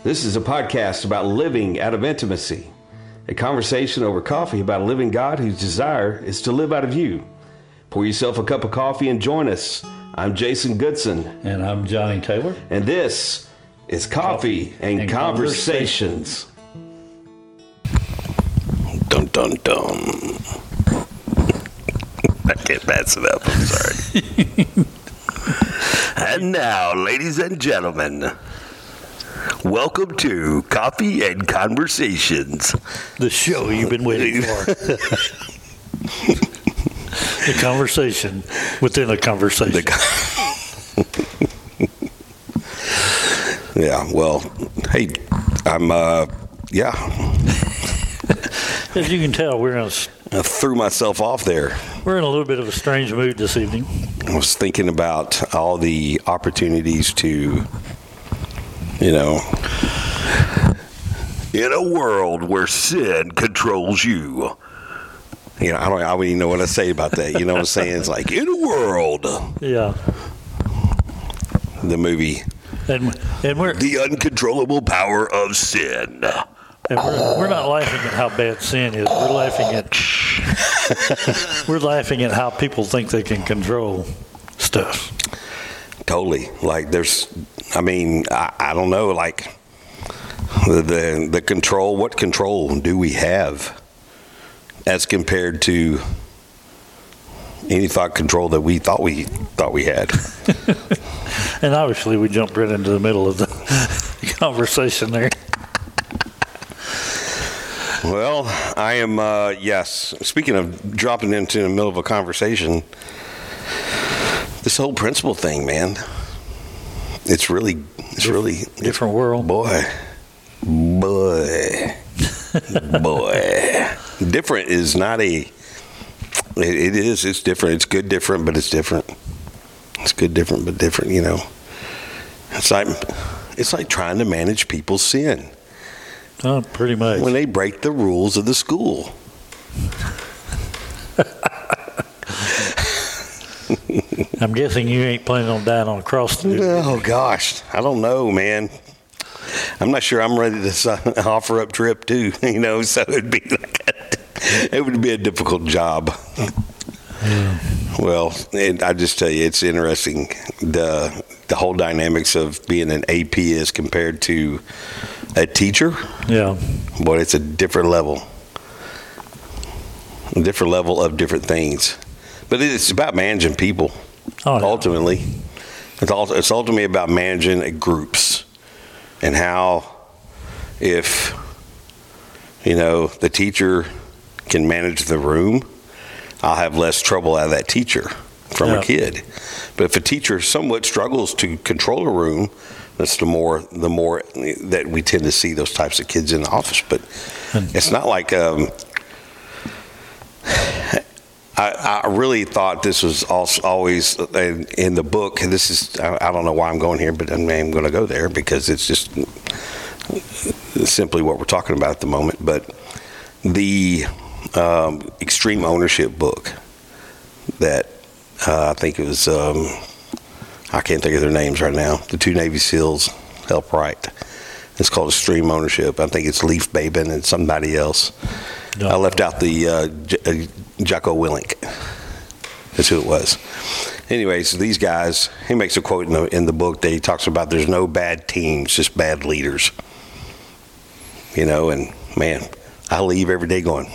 This is a podcast about living out of intimacy, a conversation over coffee about a living God whose desire is to live out of you. Pour yourself a cup of coffee and join us. I'm Jason Goodson. And I'm Johnny Taylor. And this is Coffee and Conversations. Dun, dun, dun. I can't pass it up, I'm sorry. And now, ladies and gentlemen, welcome to Coffee and Conversations. The show you've been waiting for. The conversation within a conversation. Yeah, well, hey, I'm, As you can tell, I threw myself off there. We're in a little bit of a strange mood this evening. I was thinking about all the opportunities to, in a world where sin controls you. I don't even know what to say about that. You know what I'm saying? It's like, in a world. Yeah. The movie. And we're The Uncontrollable Power of Sin. And we're not laughing at how bad sin is. We're laughing at how people think they can control stuff. Totally. Like I don't know, like the control, what control do we have as compared to any thought control that we thought we had? And obviously we jumped right into the middle of the conversation there. Well, I am, yes. Speaking of dropping into the middle of a conversation, this whole principle thing, man, it's really different world. Boy. Different is not it's different. It's good different, but it's different. It's good different, but different, It's like trying to manage people's sin. Oh, pretty much. When they break the rules of the school. I'm guessing you ain't planning on dying on a cross today. Oh, gosh. I don't know, man. I'm not sure I'm ready to offer up trip, too, so it would be a difficult job. Yeah. Well, I just tell you, it's interesting, the whole dynamics of being an AP as compared to a teacher. Yeah. Boy, it's a different level. A different level of different things. But it's about managing people, ultimately. It's ultimately about managing groups and how if, the teacher can manage the room, I'll have less trouble out of that teacher from a kid. But if a teacher somewhat struggles to control a room, that's the more that we tend to see those types of kids in the office. But it's not like I really thought this was always in the book. And this is, I don't know why I'm going here, but I'm going to go there because it's just simply what we're talking about at the moment. But the Extreme Ownership book that I think it was, I can't think of their names right now. The two Navy SEALs help write. It's called Extreme Ownership. I think it's Leif Babin and somebody else. No. I left out the Jocko Willink. That's who it was. Anyways, these guys, he makes a quote in the book that he talks about there's no bad teams, just bad leaders. And man, I leave every day going,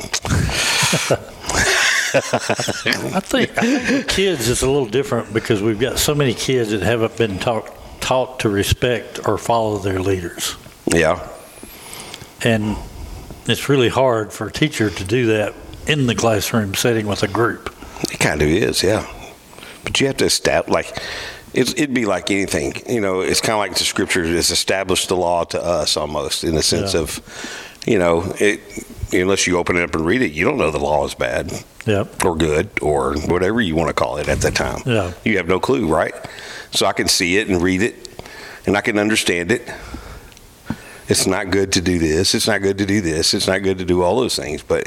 I think kids is a little different because we've got so many kids that haven't been taught to respect or follow their leaders. Yeah. And it's really hard for a teacher to do that in the classroom setting with a group. It kind of is, yeah. But you have to establish, it'd be like anything. It's kind of like the scripture has established the law to us almost in the sense of, unless you open it up and read it, you don't know the law is bad or good or whatever you want to call it at that time. Yeah. You have no clue, right? So I can see it and read it, and I can understand it. It's not good to do this. It's not good to do this. It's not good to do all those things. But,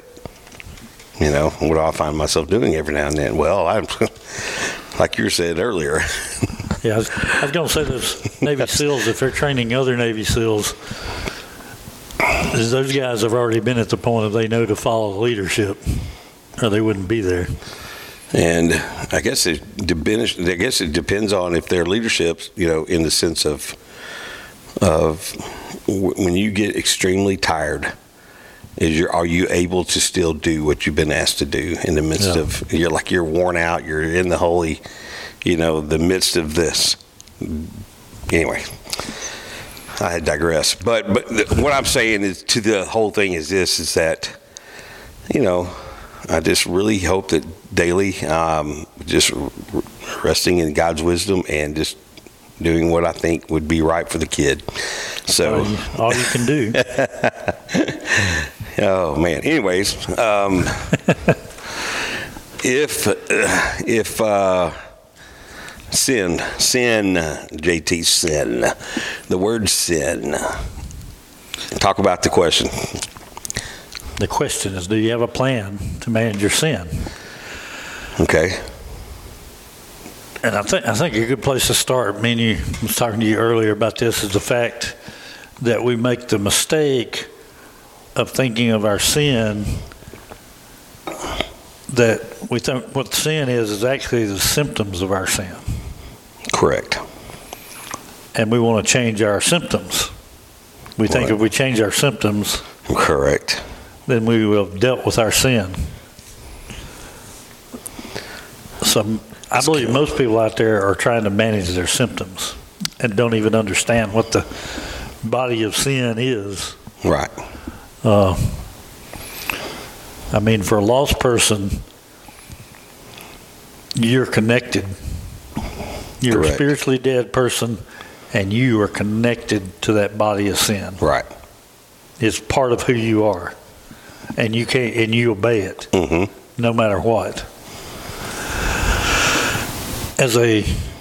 what do I find myself doing every now and then? Well, I'm like you said earlier, Yeah, I was going to say those Navy SEALs, if they're training other Navy SEALs, those guys have already been at the point of they know to follow leadership, or they wouldn't be there. And I guess it depends on if their leadership, in the sense of when you get extremely tired, are you able to still do what you've been asked to do in the midst of you're worn out, you're in the holy, the midst of this. Anyway, I digress. But what I'm saying is to the whole thing is that I just really hope that daily, just resting in God's wisdom and just doing what I think would be right for the kid. So all you can do. Oh man. Anyways, if sin, JT, sin, the word sin. Talk about the question. The question is, do you have a plan to manage your sin? Okay. And I think a good place to start, I was talking to you earlier about this, is the fact that we make the mistake of thinking of our sin, that we think what sin is actually the symptoms of our sin. Correct. And we want to change our symptoms. We think if we change our symptoms, correct, then we will have dealt with our sin. So I believe most people out there are trying to manage their symptoms and don't even understand what the body of sin is. Right. For a lost person, you're connected. You're Correct. A spiritually dead person, and you are connected to that body of sin. Right. It's part of who you are, and you obey it, no matter what. As a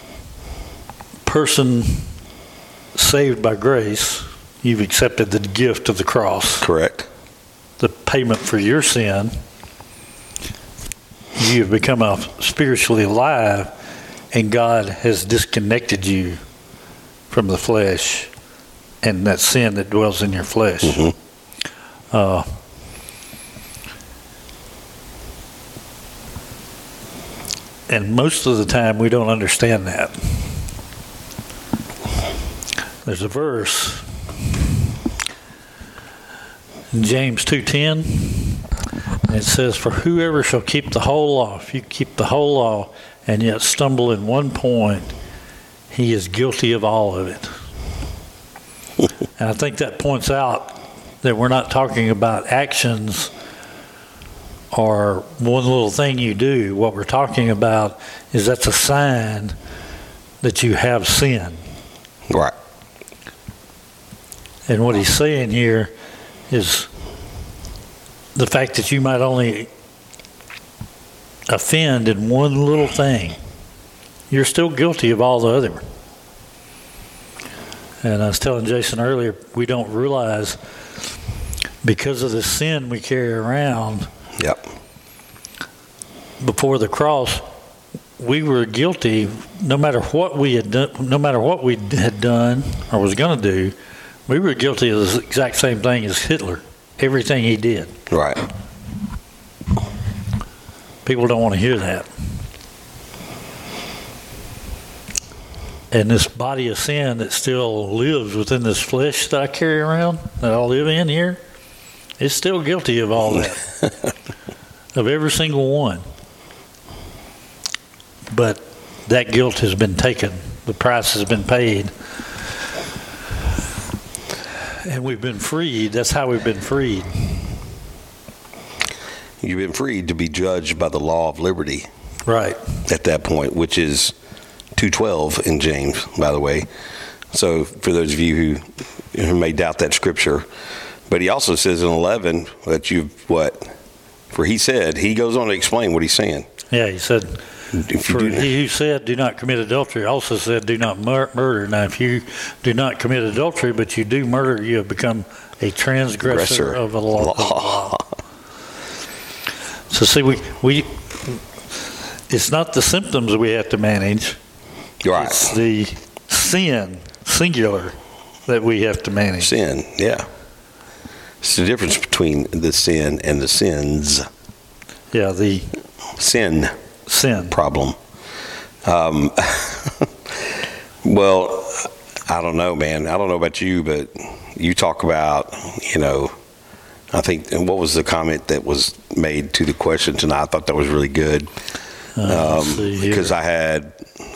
person saved by grace, you've accepted the gift of the cross. Correct. The payment for your sin. You've become spiritually alive, and God has disconnected you from the flesh and that sin that dwells in your flesh. And most of the time we don't understand that. There's a verse in James 2:10, and it says, "For whoever shall keep the whole law, if you keep the whole law and yet stumble in one point, he is guilty of all of it." And I think that points out that we're not talking about actions or one little thing you do. What we're talking about is that's a sign that you have sin. Right. And what he's saying here is the fact that you might only offend in one little thing, you're still guilty of all the other. And I was telling Jason earlier, we don't realize because of the sin we carry around. Yep. Before the cross, we were guilty no matter what we had done, or was going to do. We were guilty of the exact same thing as Hitler, everything he did. Right. People don't want to hear that. And this body of sin that still lives within this flesh that I carry around, that I live in here, is still guilty of all that, of every single one. But that guilt has been taken. The price has been paid. And we've been freed. That's how we've been freed. You've been freed to be judged by the law of liberty. Right. At that point, which is 2:12 in James, by the way. So for those of you who may doubt that scripture, but he also says in 11 that for he said, he goes on to explain what he's saying. Yeah, he said, he who said, do not commit adultery, also said, do not murder. Now, if you do not commit adultery, but you do murder, you have become a transgressor of the law. So see, we it's not the symptoms we have to manage. Right. It's the sin, singular, that we have to manage. Sin, yeah. It's the difference between the sin and the sins. Yeah, the Sin sin. problem. Well, I don't know, man. I don't know about you, but you talk about, I think, and what was the comment that was made to the question tonight? I thought that was really good. Let's see here. Because I had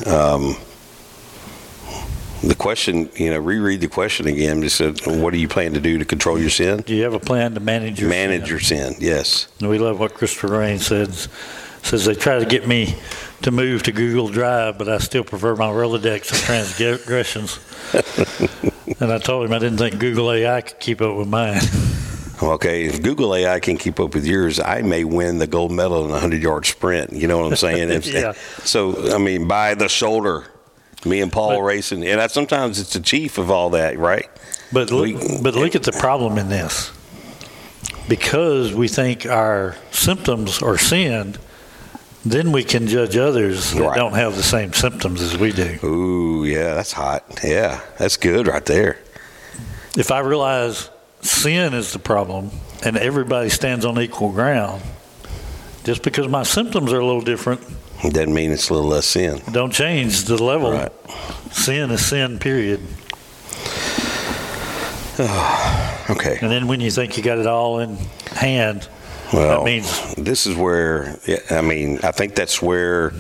the question, reread the question again. Just said, what do you plan to do to control your sin? Do you have a plan to manage your sin? Your sin, yes. And we love what Christopher Rain says they try to get me to move to Google Drive, but I still prefer my Rolodex of transgressions. And I told him I didn't think Google AI could keep up with mine. Okay, if Google AI can keep up with yours, I may win the gold medal in a 100-yard sprint. You know what I'm saying? Yeah. So, I mean, by the shoulder, me and Paul racing. And sometimes it's the chief of all that, right? But look at the problem in this. Because we think our symptoms are sin, then we can judge others that don't have the same symptoms as we do. Ooh, yeah, that's hot. Yeah, that's good right there. If I realize sin is the problem and everybody stands on equal ground, just because my symptoms are a little different, it doesn't mean it's a little less sin. Don't change the level. Right. Sin is sin, period. Okay. And then when you think you got it all in hand, well, that means this is where, I think that's where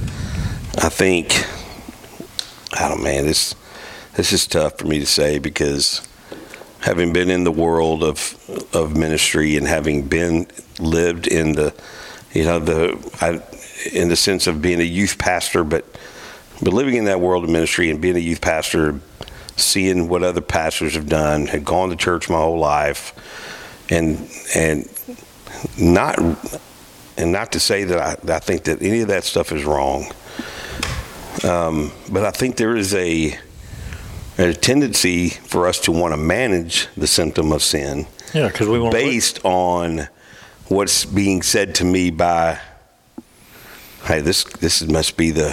this is tough for me to say, because having been in the world of ministry and having lived in the, in the sense of being a youth pastor, but living in that world of ministry and being a youth pastor, seeing what other pastors have done, had gone to church my whole life, and not to say that I think that any of that stuff is wrong, but I think there is a tendency for us to want to manage the symptom of sin, because we want based on what's being said to me by, hey, this must be the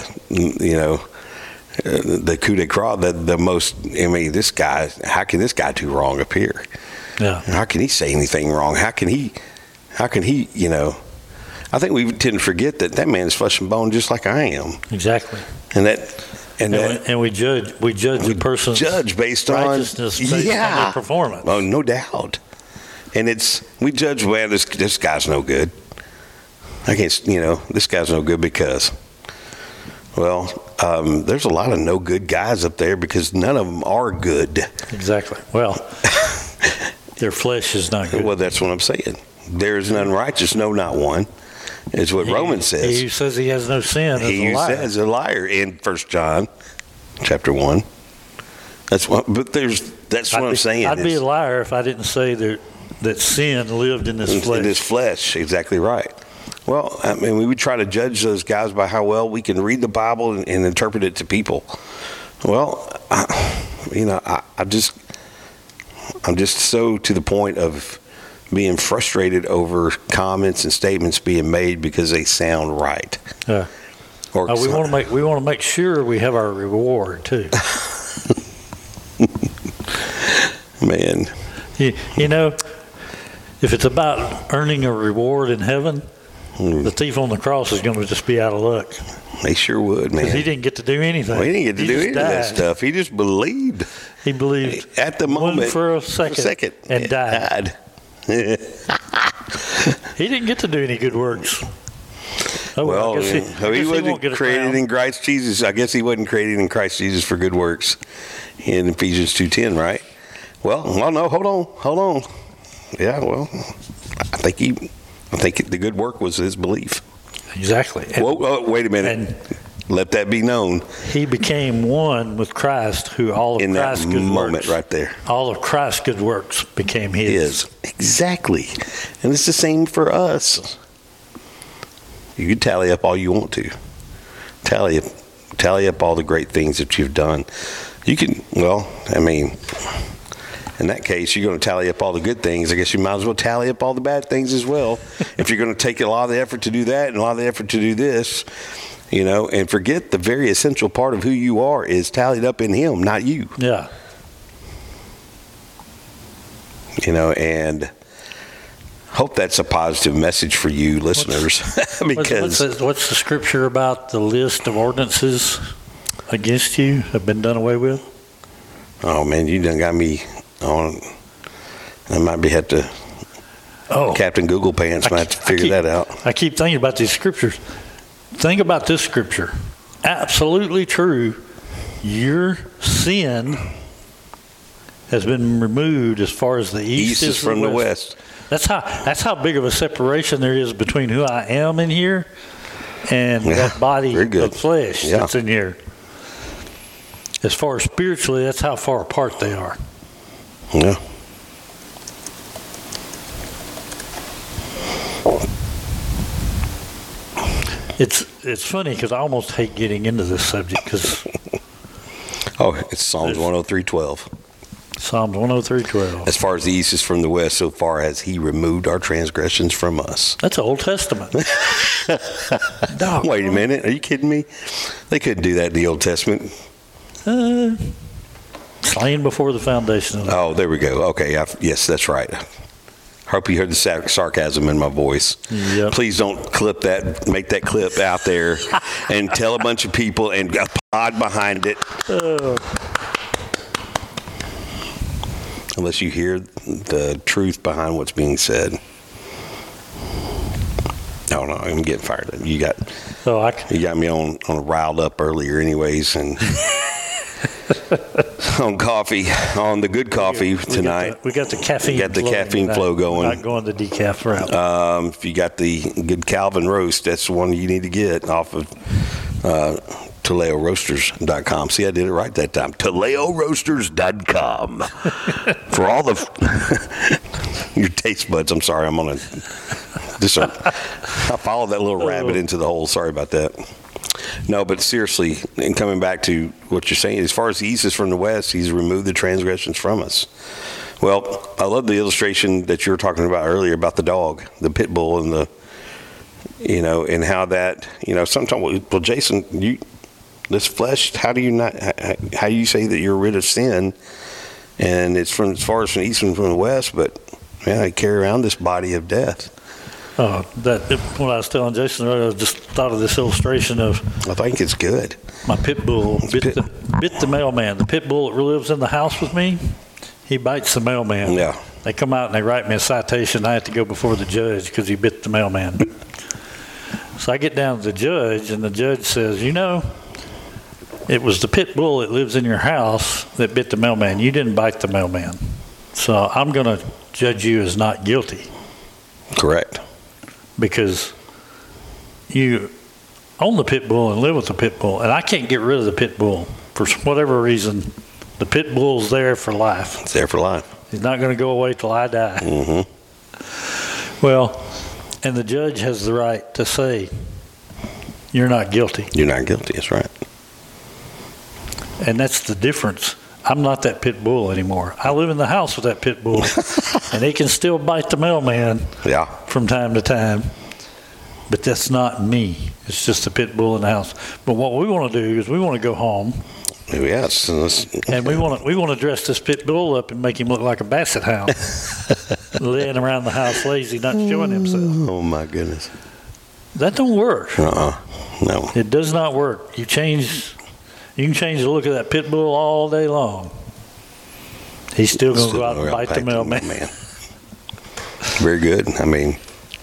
coup de grace, the most. This guy. How can this guy do wrong up here? Yeah. How can he say anything wrong? How can he? I think we tend to forget that man is flesh and bone, just like I am. Exactly. And we judge the person's based righteousness on based on their performance. Oh, no doubt. And we judge, well, this guy's no good. This guy's no good because, well, there's a lot of no good guys up there because none of them are good. Exactly. Well, their flesh is not good. Well, that's what I'm saying. There is none righteous, no, not one. Is what Romans says. He who says he has no sin is a liar. He says a liar in 1 John chapter 1. That's what I'm saying. I'd be a liar if I didn't say that sin lived in this flesh. In this flesh, exactly right. Well, we would try to judge those guys by how well we can read the Bible and interpret it to people. Well, I'm just so to the point of being frustrated over comments and statements being made because they sound right. Yeah. Or we want to make sure we have our reward too. Man, if it's about earning a reward in heaven, the thief on the cross is going to just be out of luck. They sure would, man. Because he didn't get to do anything. Well, he didn't get to do any of that stuff. He just believed. He believed at the moment for a second and died. He didn't get to do any good works. Well, he wasn't created in Christ Jesus. I guess he wasn't created in Christ Jesus for good works in Ephesians 2:10, right? Well, no, hold on. Yeah, well, I think the good work was his belief. Exactly. Wait a minute. Let that be known. He became one with Christ, who all of Christ's good works. In that moment right there. All of Christ's good works became his. Exactly. And it's the same for us. You can tally up all you want to. Tally up all the great things that you've done. You can, in that case, you're going to tally up all the good things. I guess you might as well tally up all the bad things as well. If you're going to take a lot of the effort to do that and a lot of the effort to do this. and forget the very essential part of who you are is tallied up in him, not you. Yeah. And hope that's a positive message for you listeners. Because what's the scripture about the list of ordinances against you have been done away with? Oh man, you done got me on. I might have to. Captain Google Pants might have to figure that out. I keep thinking about these scriptures. Think about this scripture. Absolutely true. Your sin has been removed as far as the east is from the west. That's how big of a separation there is between who I am in here and that body of flesh that's in here. As far as spiritually, that's how far apart they are. Yeah. It's funny because I almost hate getting into this subject because. It's Psalms 103:12. Psalms 103:12. As far as the east is from the west, so far has he removed our transgressions from us. That's Old Testament. Wait a minute. Are you kidding me? They couldn't do that in the Old Testament. Slain before the foundation of the earth. Oh, there we go. Okay. Yes, that's right. Hope you heard the sarcasm in my voice. Yep. Please don't make that clip out there and tell a bunch of people and applaud behind it. Unless you hear the truth behind what's being said. Oh no, I'm getting fired up. You got me on riled up earlier, anyways, and on coffee, on the good coffee tonight. We got the caffeine. Got the caffeine flow going. We're not going the decaf route. If you got the good Calvin roast, that's the one you need to get off of ToledoRoasters.com. See, I did it right that time. ToledoRoasters.com. For all your taste buds. I'm sorry, I'm on I followed that little rabbit into the hole. Sorry about that. No, but seriously, and coming back to what you're saying, as far as the east is from the west, he's removed the transgressions from us. Well, I love the illustration that you were talking about earlier about the dog, the pit bull, and and how that, sometimes, well, Jason, this flesh, how do you say that you're rid of sin? And it's as far as from the east and from the west, but man, I carry around this body of death. When I was telling Jason, I just thought of this illustration of. I think it's good. My pit bull bit the mailman. The pit bull that lives in the house with me, he bites the mailman. Yeah. They come out and they write me a citation. I have to go before the judge because he bit the mailman. So I get down to the judge, and the judge says, it was the pit bull that lives in your house that bit the mailman. You didn't bite the mailman. So I'm going to judge you as not guilty. Correct. Because you own the pit bull and live with the pit bull, and I can't get rid of the pit bull for whatever reason. The pit bull's there for life. It's there for life. He's not going to go away till I die. Mm-hmm. Well, and the judge has the right to say, you're not guilty. You're not guilty, that's right. And that's the difference. I'm not that pit bull anymore. I live in the house with that pit bull, and he can still bite the mailman from time to time. But that's not me. It's just a pit bull in the house. But what we want to do is we want to go home. Yes. And we want to dress this pit bull up and make him look like a basset hound, laying around the house lazy, not showing himself. Oh my goodness. That don't work. No. It does not work. You can change the look of that pit bull all day long. He's still going to go out and bite the mailman. Very good. I mean,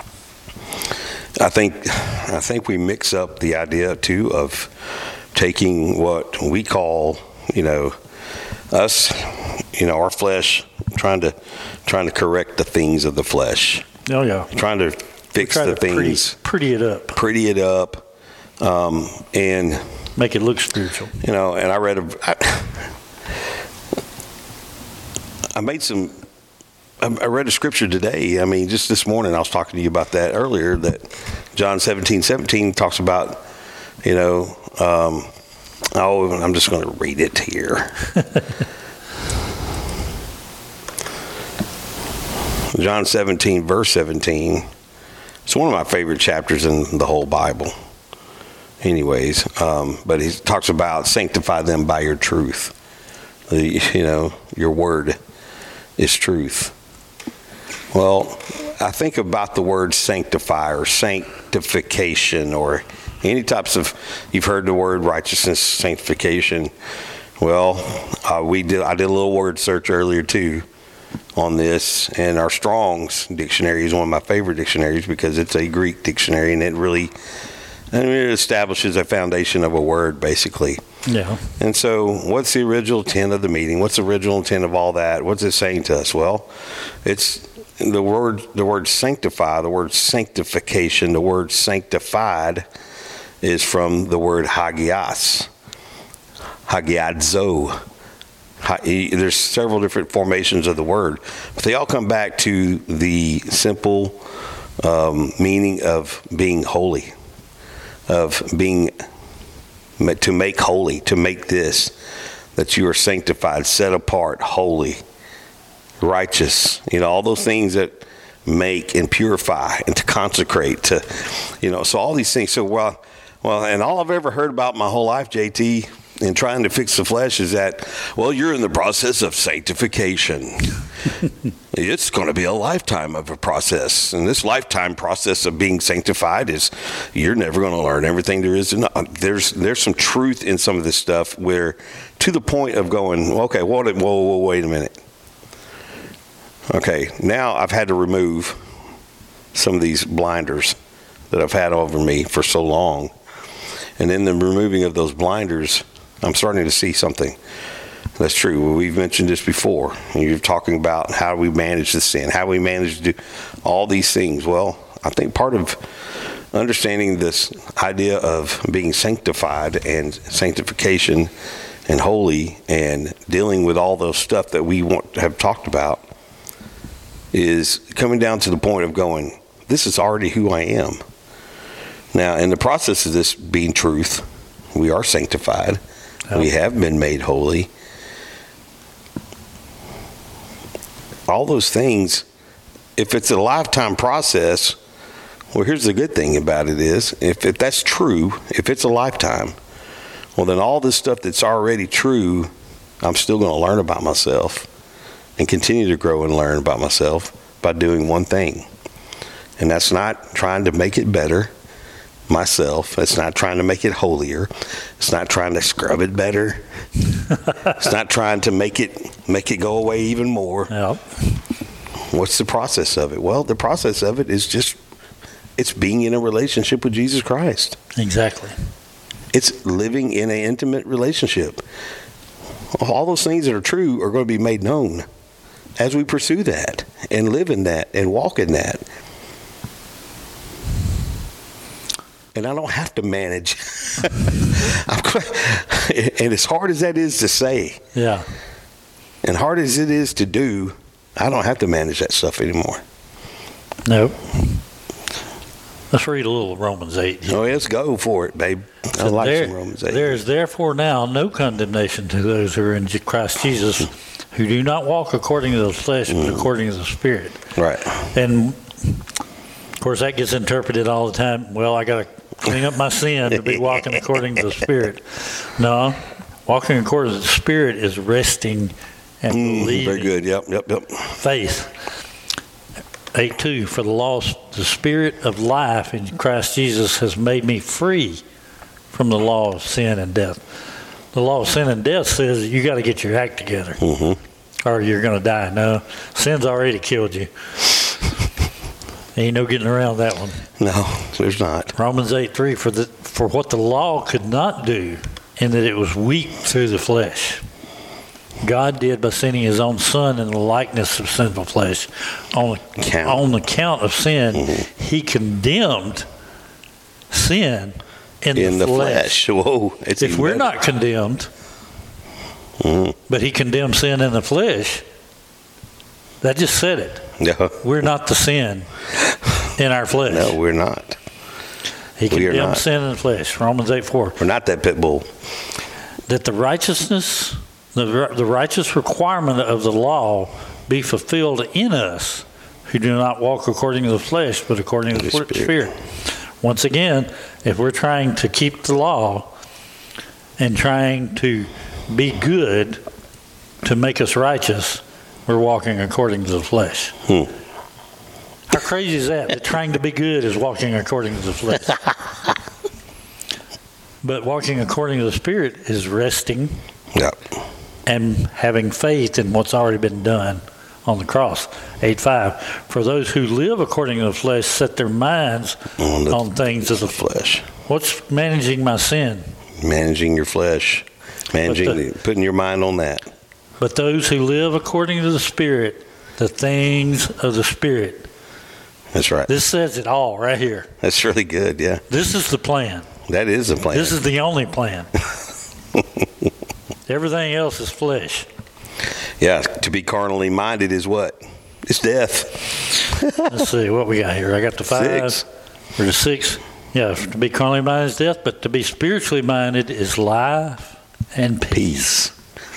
I think we mix up the idea too of taking what we call, us, our flesh, trying to correct the things of the flesh. Oh yeah. Trying to fix the things. Pretty it up. And make it look spiritual. And I read I read a scripture today. I mean, just this morning I was talking to you about that earlier, that John 17:17 talks about, I'm just going to read it here. John 17, verse 17. It's one of my favorite chapters in the whole Bible. anyways. But he talks about sanctify them by your truth. Your word is truth. Well, I think about the word sanctify or sanctification or any types of, you've heard the word righteousness, sanctification. Well, I did a little word search earlier too on this, and our Strong's dictionary is one of my favorite dictionaries because it's a Greek dictionary, and it establishes a foundation of a word basically. Yeah. And so what's the original intent of the meaning? What's the original intent of all that? What's it saying to us? Well, it's the word sanctify, the word sanctification, the word sanctified is from the word hagios, hagiadzo. There's several different formations of the word, but they all come back to the simple meaning of being holy, of being to make holy, to make this, that you are sanctified, set apart, holy, righteous, all those things that make and purify and to consecrate, so all these things. So well, and all I've ever heard about my whole life, JT, in trying to fix the flesh is that, well, you're in the process of sanctification. It's going to be a lifetime of a process. And this lifetime process of being sanctified is, you're never going to learn everything there is to know. There's some truth in some of this stuff where, to the point of going, okay, whoa, wait a minute. Okay, now I've had to remove some of these blinders that I've had over me for so long. And in the removing of those blinders, I'm starting to see something that's true. We've mentioned this before. You're talking about how we manage the sin, how we manage to do all these things. Well, I think part of understanding this idea of being sanctified and sanctification and holy and dealing with all those stuff that we have talked about is coming down to the point of going, this is already who I am. Now, in the process of this being truth, we are sanctified. We have been made holy. All those things, if it's a lifetime process, well, here's the good thing about it is, if that's true, if it's a lifetime, well, then all this stuff that's already true, I'm still going to learn about myself and continue to grow and learn about myself by doing one thing. And that's not trying to make it better myself. It's not trying to make it holier. It's not trying to scrub it better. It's not trying to make it go away even more. Yep. What's the process of it? Well, the process of it is just, it's being in a relationship with Jesus Christ. Exactly. It's living in an intimate relationship. All those things that are true are going to be made known as we pursue that and live in that and walk in that. And I don't have to manage. And as hard as that is to say, yeah, and hard as it is to do, I don't have to manage that stuff anymore. Nope. Let's read a little Romans 8. Oh, let's go for it, babe. I like some Romans 8. There is therefore now no condemnation to those who are in Christ Jesus, who do not walk according to the flesh, but according to the Spirit. Right. And, of course, that gets interpreted all the time. Well, I got to clean up my sin to be walking according to the Spirit. No, walking according to the Spirit is resting and believing. Very good. Yep. Faith. 8:2, for the Spirit of life in Christ Jesus has made me free from the law of sin and death. The law of sin and death says you got to get your act together, or you're going to die. No, sin's already killed you. Ain't no getting around that one. No, there's not. Romans 8:3, for what the law could not do, in that it was weak through the flesh, God did by sending his own Son in the likeness of sinful flesh. On the count of sin, he condemned sin in the flesh. Whoa, if we're not condemned, but he condemned sin in the flesh, that just said it. No. We're not the sin in our flesh. No, we're not. He condemned sin in the flesh. Romans 8:4. We're not that pit bull. That the righteousness, the righteous requirement of the law be fulfilled in us who do not walk according to the flesh, but according to the Spirit. once again, if we're trying to keep the law and trying to be good to make us righteous, we're walking according to the flesh. How crazy is that? That trying to be good is walking according to the flesh. But walking according to the Spirit is resting and having faith in what's already been done on the cross. 8:5. For those who live according to the flesh set their minds on things of the flesh. What's managing my sin? Managing your flesh. Putting your mind on that. But those who live according to the Spirit, the things of the Spirit. That's right. This says it all right here. That's really good, yeah. This is the plan. That is the plan. This is the only plan. Everything else is flesh. Yeah, to be carnally minded is what? It's death. Let's see what we got here. I got the 5. 6. Or the 6. Yeah, to be carnally minded is death, but to be spiritually minded is life and peace.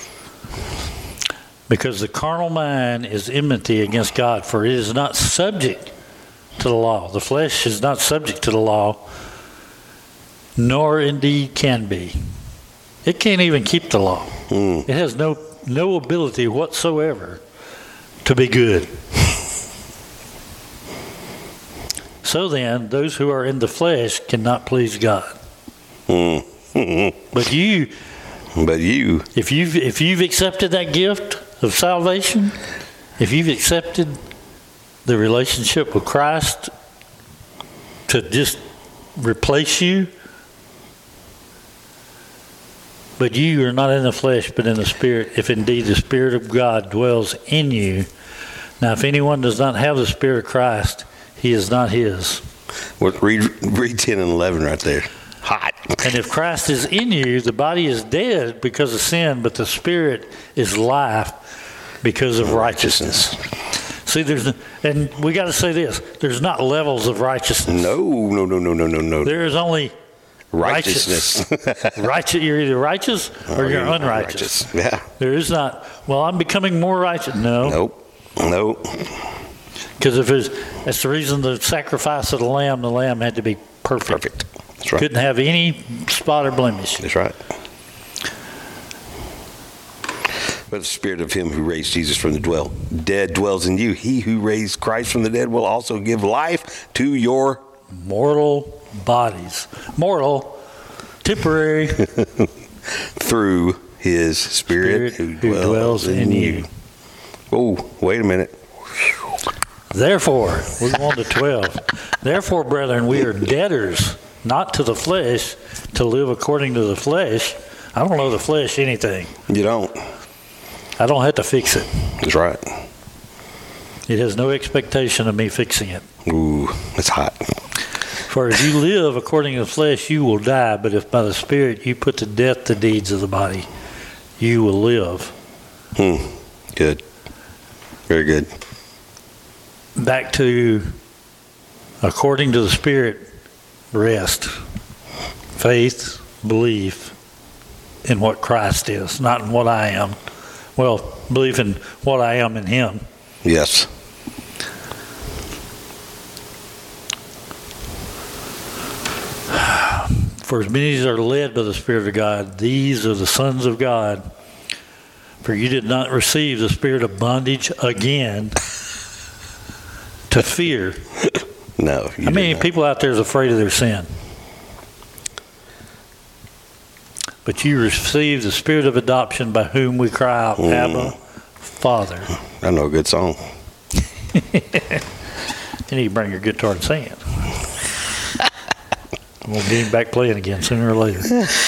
Because the carnal mind is enmity against God, for it is not subject to the law. The flesh is not subject to the law, nor indeed can be. It can't even keep the law. It has no ability whatsoever to be good. So then, those who are in the flesh cannot please God. But you, if you've accepted that gift of salvation, if you've accepted the relationship with Christ to just replace you, but you are not in the flesh, but in the Spirit, if indeed the Spirit of God dwells in you. Now, if anyone does not have the Spirit of Christ, he is not his. Read 10 and 11 right there. Hot. And if Christ is in you, the body is dead because of sin, but the Spirit is life because of righteousness. See, and we got to say this, there's not levels of righteousness. No. There is only righteousness. You're either righteous or you're unrighteous. Yeah. There is not, well, I'm becoming more righteous. No. Nope. Because that's the reason the sacrifice of the lamb had to be perfect. That's right. Couldn't have any spot or blemish. That's right. But the Spirit of him who raised Jesus from the dead dwells in you. He who raised Christ from the dead will also give life to your mortal bodies. Mortal, temporary. Through his Spirit who dwells in you. Oh, wait a minute. Therefore, we're going to 12. Therefore, brethren, we are debtors, not to the flesh, to live according to the flesh. I don't owe the flesh anything. You don't. I don't have to fix it. That's right. It has no expectation of me fixing it. Ooh, it's hot. For if you live according to the flesh, you will die. But if by the Spirit you put to death the deeds of the body, you will live. Good. Very good. Back to according to the Spirit, rest, faith, belief in what Christ is, not in what I am. Well, belief in what I am in Him. Yes. For as many as are led by the Spirit of God, these are the sons of God. For you did not receive the spirit of bondage again to fear. No. How many people out there is afraid of their sin? But you received the spirit of adoption by whom we cry out, Abba, Father. I know a good song. You need to bring your guitar and sing it. We'll get him back playing again sooner or later.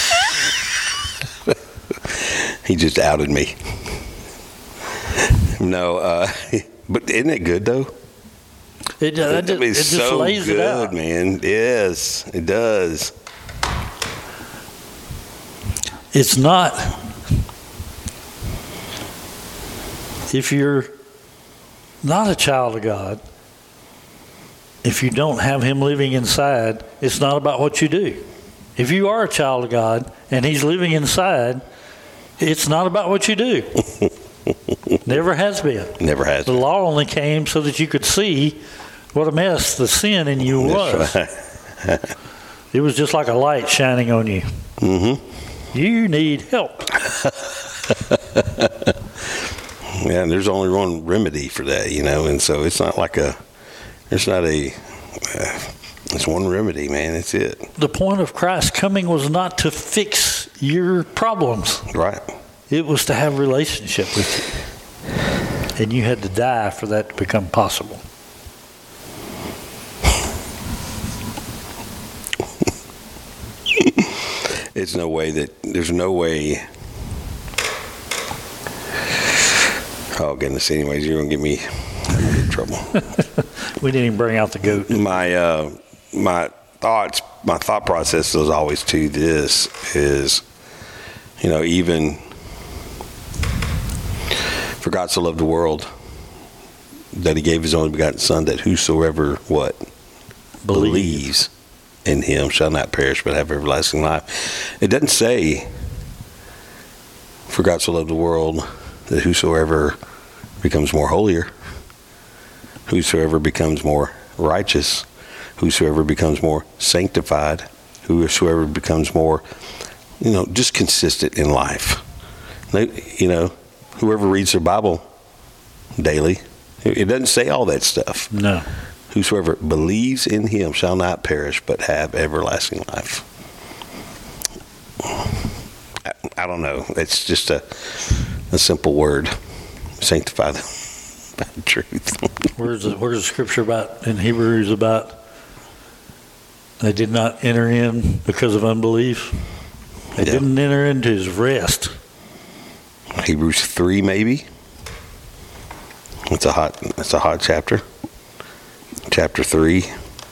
He just outed me. No, but isn't it good though? It just so lays good, it out, man. Yes, it does. It's not. If you're not a child of God, if you don't have Him living inside, it's not about what you do. If you are a child of God and He's living inside, it's not about what you do. Never has been. Never has. The law only came so that you could see what a mess the sin in you was. Right. It was just like a light shining on you. Mm-hmm. You need help. Yeah, and there's only one remedy for that, and so it's not like it's one remedy, man. It's it. The point of Christ's coming was not to fix your problems. Right. It was to have a relationship with you. And you had to die for that to become possible. There's no way. Oh, goodness. Anyways, you're going to get me in trouble. We didn't even bring out the goat. My thought process was always to this is, even for God so loved the world that he gave his only begotten Son, that whosoever believes in him shall not perish but have everlasting life. It doesn't say, for God so loved the world that whosoever becomes more holier, whosoever becomes more righteous, whosoever becomes more sanctified, whosoever becomes more, just consistent in life. Whoever reads their Bible daily, it doesn't say all that stuff. No. Whosoever believes in him shall not perish but have everlasting life. I don't know. It's just a simple word. Sanctify them by the truth. Where's the scripture about in Hebrews about they did not enter in because of unbelief? They didn't enter into his rest. Hebrews 3, maybe. It's a hot chapter. Chapter 3.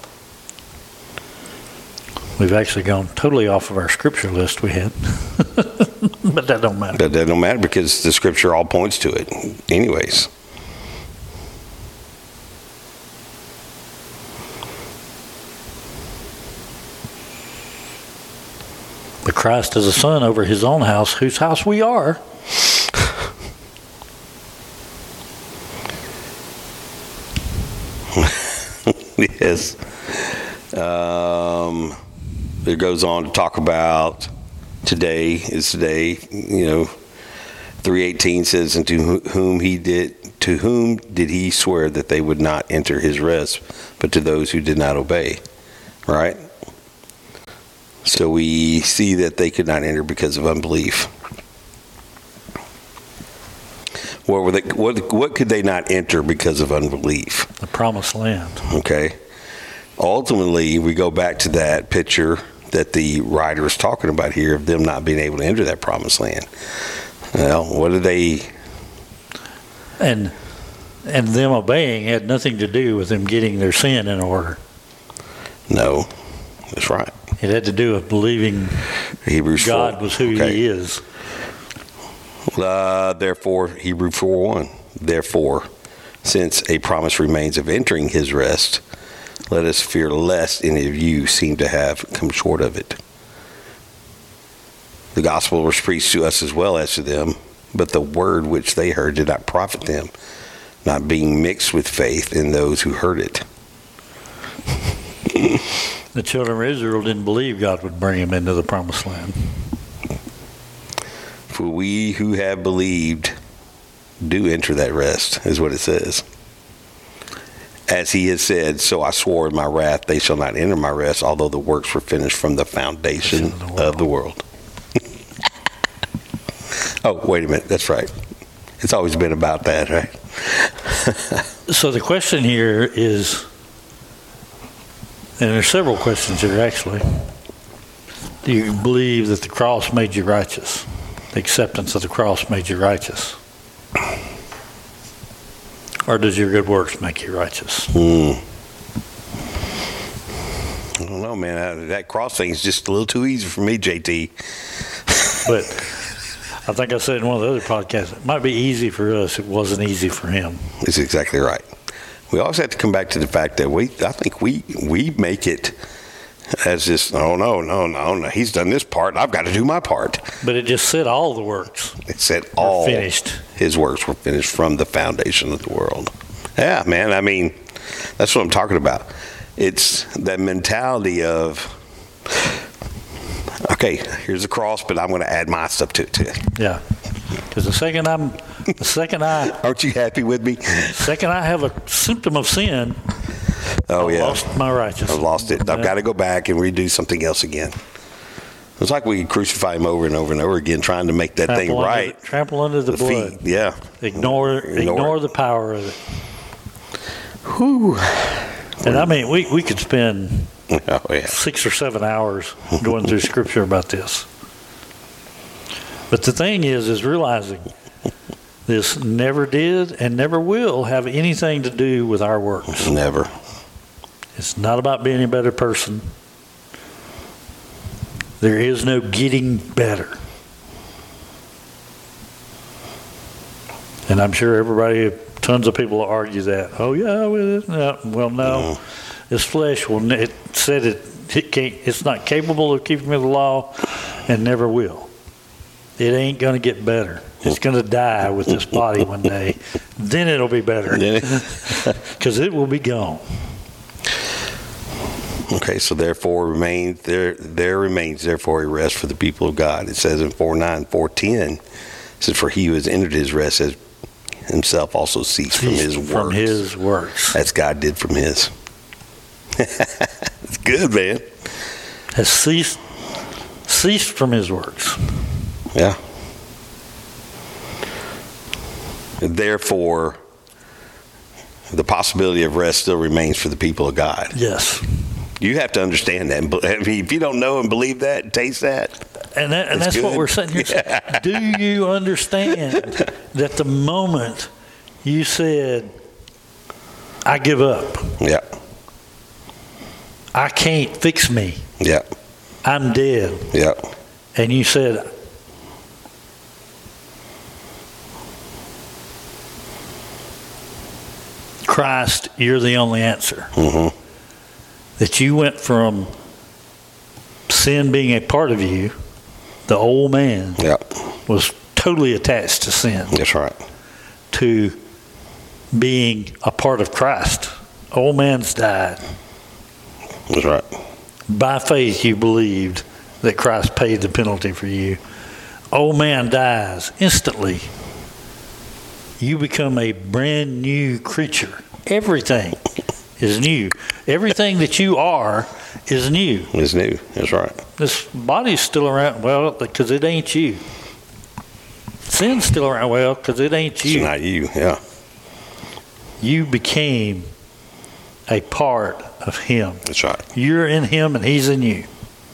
We've actually gone totally off of our scripture list we had. But that don't matter. But that don't matter because the scripture all points to it anyways. But Christ is a son over his own house, whose house we are. Yes. It goes on to talk about today is the day, 3:18 says, and to whom did he swear that they would not enter his rest, but to those who did not obey, right? So we see that they could not enter because of unbelief. What could they not enter because of unbelief? The promised land. Okay. Ultimately, we go back to that picture that the writer is talking about here of them not being able to enter that promised land. Well, what do they... And them obeying had nothing to do with them getting their sin in order. No, that's right. It had to do with believing Hebrews God 4. was who he is. Therefore, Hebrews 4:1. Therefore, since a promise remains of entering his rest, let us fear lest any of you seem to have come short of it. The gospel was preached to us as well as to them, but the word which they heard did not profit them, not being mixed with faith in those who heard it. The children of Israel didn't believe God would bring them into the promised land. For we who have believed do enter that rest, is what it says. As he has said, so I swore in my wrath, they shall not enter my rest, although the works were finished from the foundation of the world. Oh, wait a minute. That's right. It's always been about that, right? So the question here is, and there's several questions here actually. Do you believe that the cross made you righteous? The acceptance of the cross made you righteous? Or does your good works make you righteous? I don't know, man. That cross thing is just a little too easy for me, JT. But I think I said in one of the other podcasts, it might be easy for us. It wasn't easy for him. That's exactly right. We always have to come back to the fact that I think we make it as this, no, he's done this part, I've got to do my part. But it just said all the works. It said all finished. His works were finished from the foundation of the world. Yeah, man, I mean, that's what I'm talking about. it's that mentality of, okay, here's the cross, but I'm going to add my stuff to it. Yeah. Because the second I Aren't you happy with me? have a symptom of sin, Oh, I've yeah. lost my righteousness. I've lost it. I've got to go back and redo something else again. It's like we crucify him over and over and over again, trying to make that thing right. Trample under the blood. Feet, yeah. Ignore the power of it. Whew. And I mean, we could spend Oh, yeah. 6 or 7 hours going through Scripture about this. But the thing is realizing this never did and never will have anything to do with our works. Never. It's not about being a better person. There is no getting better. And I'm sure tons of people will argue that. Oh, yeah, well, no. This flesh it said it can't. It's not capable of keeping the law, and never will. It ain't going to get better. It's going to die with this body one day. Then it'll be better, because it will be gone. Okay, so therefore there remains therefore a rest for the people of God. It says in 4:9, 4:10, it says, for he who has entered his rest has himself also ceased from his works. From his works. As God did from his. It's good, man. Has ceased from his works. Yeah. Therefore, the possibility of rest still remains for the people of God. Yes. You have to understand that. I mean, if you don't know and believe that and taste that, and that's good. what we're sitting here saying. Do you understand that the moment you said, I give up, yeah, I can't fix me, yeah, I'm dead, yeah, and you said, Christ, you're the only answer. mm-hmm. That you went from sin being a part of you, the old man yeah, was totally attached to sin, that's right. to being a part of Christ. Old man's died. That's right. By faith, you believed that Christ paid the penalty for you. Old man dies instantly. You become a brand new creature. Everything is new. Everything that you are is new. It's new. That's right. This body's still around, well, because it ain't you. Sin's still around, well, because it ain't you. It's not you. Yeah. You became a part of him. That's right. You're in him and he's in you.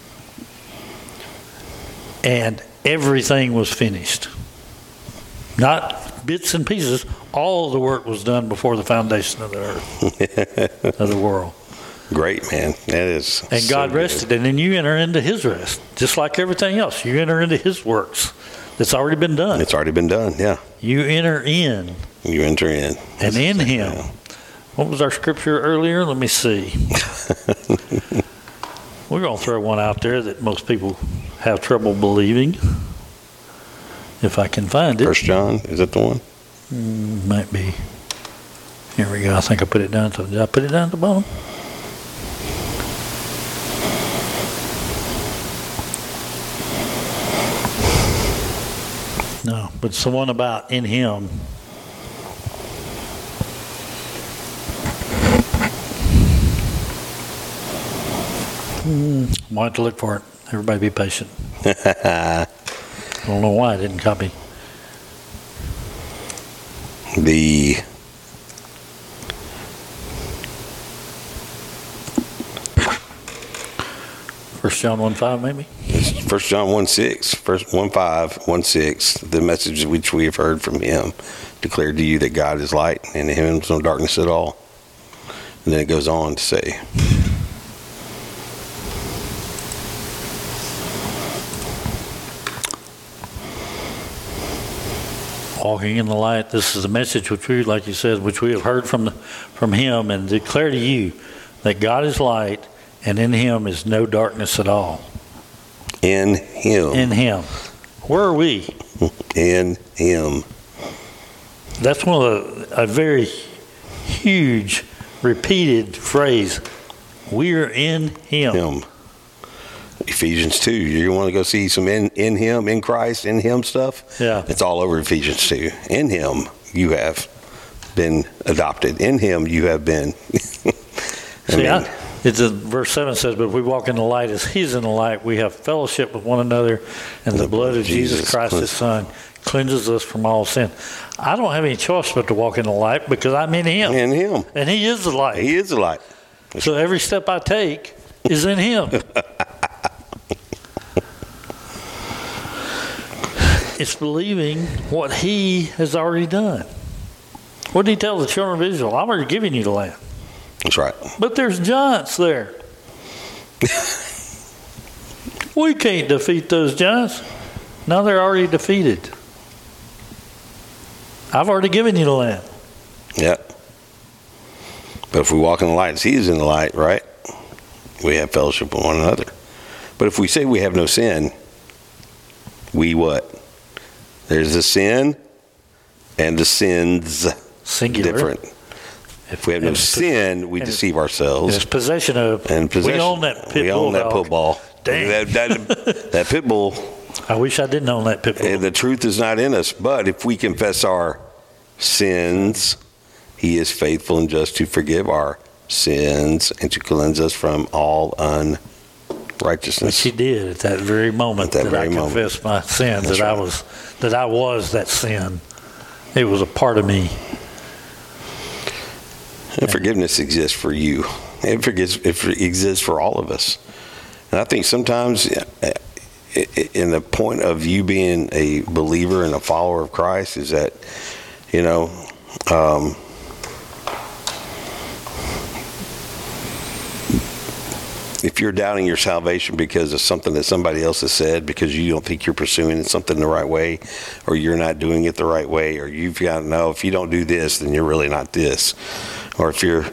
And everything was finished. Not bits and pieces. All of the work was done before the foundation of the earth, of the world. Great, man. That is. And so God good. rested, and then you enter into his rest. Just like everything else, you enter into his works that's already been done. It's already been done. Yeah. You enter in, You enter in. and in him. What was our scripture earlier? Let me see. We're going to throw one out there that most people have trouble believing. If I can find it. 1 John, is that the one? Might be. Here we go. I think I put it down. Did I put it down at the bottom? No, but it's the one about in him. Might have to look for it. Everybody be patient. I don't know why I didn't copy. The 1 John 1:5 maybe? 1 John 1:6, 1:5, 1:6, the message which we have heard from him declared to you that God is light and in him is no darkness at all. And then it goes on to say, Walking in the light. This is a message which we, like you said, which we have heard from him and declare to you that God is light and in him is no darkness at all. in him. In him. Where are we? In him. That's a very huge repeated phrase. We are in Him. Him. Ephesians 2. You want to go see some in Him, in Christ, in Him stuff? Yeah. It's all over Ephesians 2. In Him, you have been adopted. In Him, you have been. Verse 7 says, but if we walk in the light as He's in the light, we have fellowship with one another, and the blood of Jesus Christ, His Son, cleanses us from all sin. I don't have any choice but to walk in the light because I'm in Him. In Him. And He is the light. He is the light. So every step I take is in Him. It's believing what He has already done. What did He tell the children of Israel? I'm already giving you the land. That's right. But there's giants there. We can't defeat those giants. Now they're already defeated. I've already given you the land. Yeah. But if we walk in the light as He is in the light, right, we have fellowship with one another. But if we say we have no sin, we what? There's the sin and the sins. Singular. Different. If we have no sin, we deceive ourselves. It's possession of. And possession. We own that pit bull. We own that pit bull. Dang. That pit bull. I wish I didn't own that pit bull. And the truth is not in us. But if we confess our sins, He is faithful and just to forgive our sins and to cleanse us from all unrighteousness. Which He did at that very moment that I confessed my sins. That's right. that I was that sin. It was a part of me. And forgiveness exists for you. It exists for all of us. And I think sometimes in the point of you being a believer and a follower of Christ is that, if you're doubting your salvation because of something that somebody else has said, because you don't think you're pursuing something the right way, or you're not doing it the right way, or you've got to know if you don't do this, then you're really not this. Or if you're,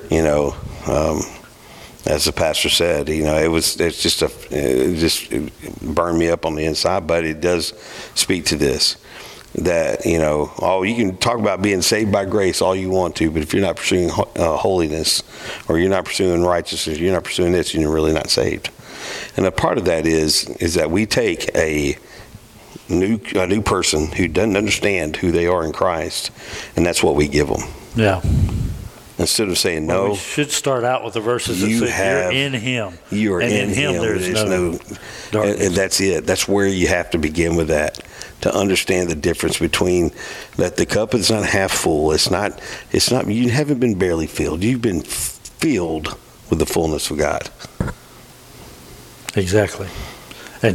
as the pastor said, it just burned me up on the inside, but it does speak to this. That, you can talk about being saved by grace all you want to, but if you're not pursuing holiness, or you're not pursuing righteousness, you're not pursuing this, and you're really not saved. And a part of that is that we take a new person who doesn't understand who they are in Christ, and that's what we give them. Yeah. Instead of saying no, we should start out with the verses that say, you're in Him. You are in Him. There's no darkness. And that's it. That's where you have to begin with that, to understand the difference between that the cup is not half full. It's not. You haven't been barely filled. You've been filled with the fullness of God. Exactly. And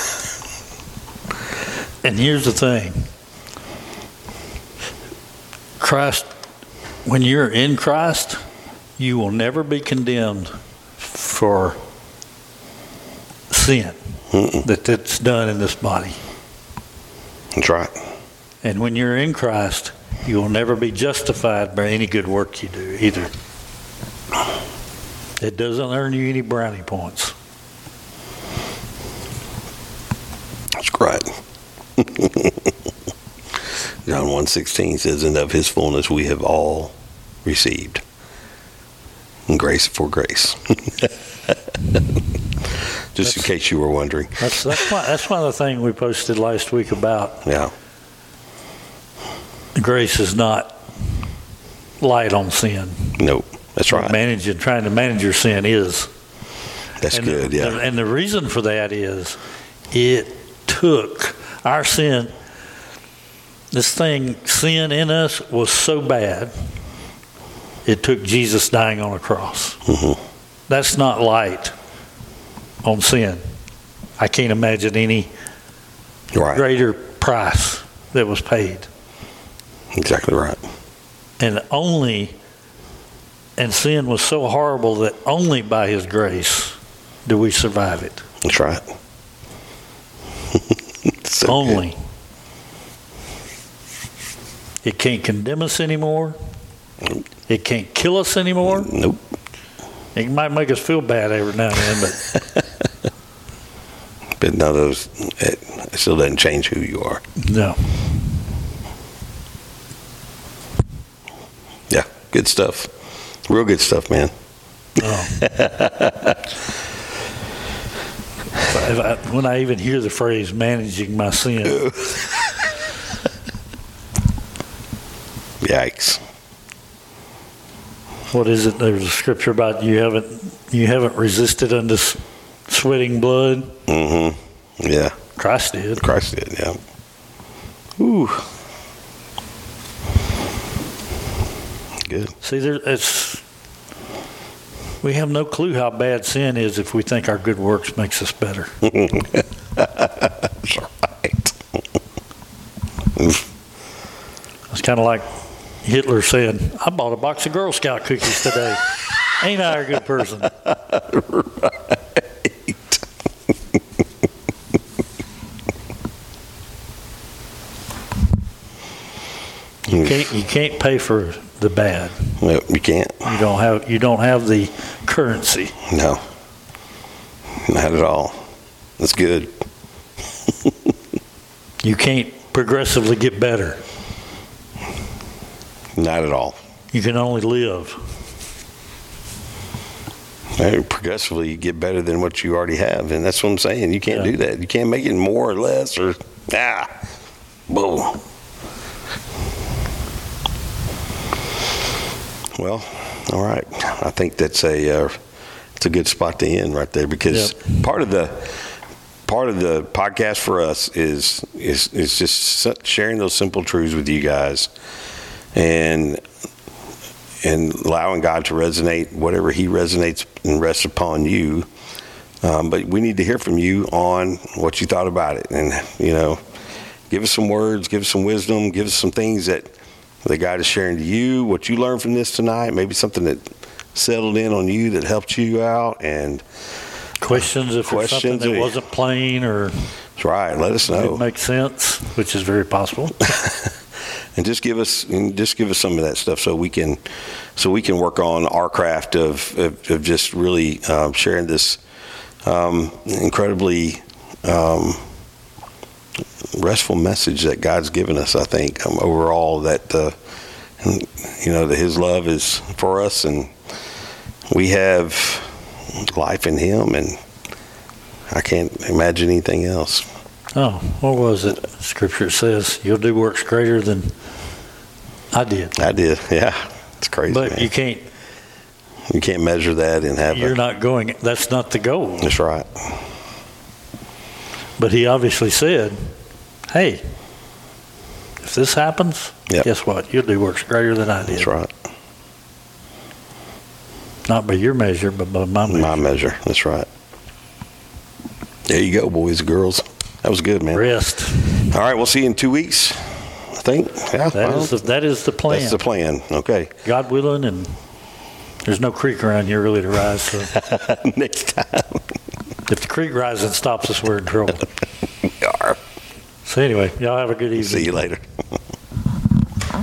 here's the thing. Christ. When you're in Christ, you will never be condemned for sin that's done in this body. That's right. And when you're in Christ, you will never be justified by any good work you do either. It doesn't earn you any brownie points. That's right. John 1:16 says, and of His fullness we have all received. And grace for grace. Just in case you were wondering. That's one of the things we posted last week about. Yeah. Grace is not light on sin. Nope. That's right. Trying to manage your sin is. That's good, yeah. And the reason for that is it took our sin. Sin in us was so bad, it took Jesus dying on a cross. Mm-hmm. That's not light on sin. I can't imagine any greater price that was paid. Exactly right. And sin was so horrible that only by His grace do we survive it. That's right. So only. Good. It can't condemn us anymore. It can't kill us anymore. Nope. It might make us feel bad every now and then, but none of those, it still doesn't change who you are. No. Yeah, good stuff. Real good stuff, man. When I even hear the phrase managing my sin, Yikes. what is it? There's a scripture about you haven't resisted unto sweating blood. Mm-hmm. Yeah. Christ did. Christ did, yeah. Ooh. Good. See, we have no clue how bad sin is if we think our good works makes us better. That's right. It's kind of like Hitler saying, I bought a box of Girl Scout cookies today. Ain't I a good person? Right. You can't pay for the bad. No, you can't. You don't have the currency. No. Not at all. That's good. You can't progressively get better. Not at all. You can only live. Progressively you get better than what you already have, and that's what I'm saying. You can't do that. You can't make it more or less or boom. Well, all right. I think that's it's a good spot to end right there, because part of the podcast for us is just sharing those simple truths with you guys, and allowing God to resonate whatever He resonates and rests upon you. But we need to hear from you on what you thought about it, and give us some words, give us some wisdom, give us some things that God is sharing to you, what you learned from this tonight, maybe something that settled in on you that helped you out, and questions if there's something that wasn't plain or that's right. Let us know. It makes sense, which is very possible. And just give us some of that stuff so we can work on our craft of just really sharing this incredibly restful message that God's given us. I think overall that that His love is for us, and we have life in Him, and I can't imagine anything else. Oh, what was it? Scripture says you'll do works greater than I did. Yeah. It's crazy. But man. you can't measure that and have. Not going. That's not the goal. That's right. But He obviously said, "Hey, if this happens, guess what? You'll do works greater than I did." That's right. Not by your measure, but by my measure. My measure. That's right. There you go, boys and girls. That was good, man. Rest. All right, we'll see you in 2 weeks, I think. Yeah, that is the plan. That's the plan. Okay. God willing, and there's no creek around here really to rise. So. Next time. If the creek rising stops us, we're in trouble. We are. So anyway, y'all have a good evening. See you later.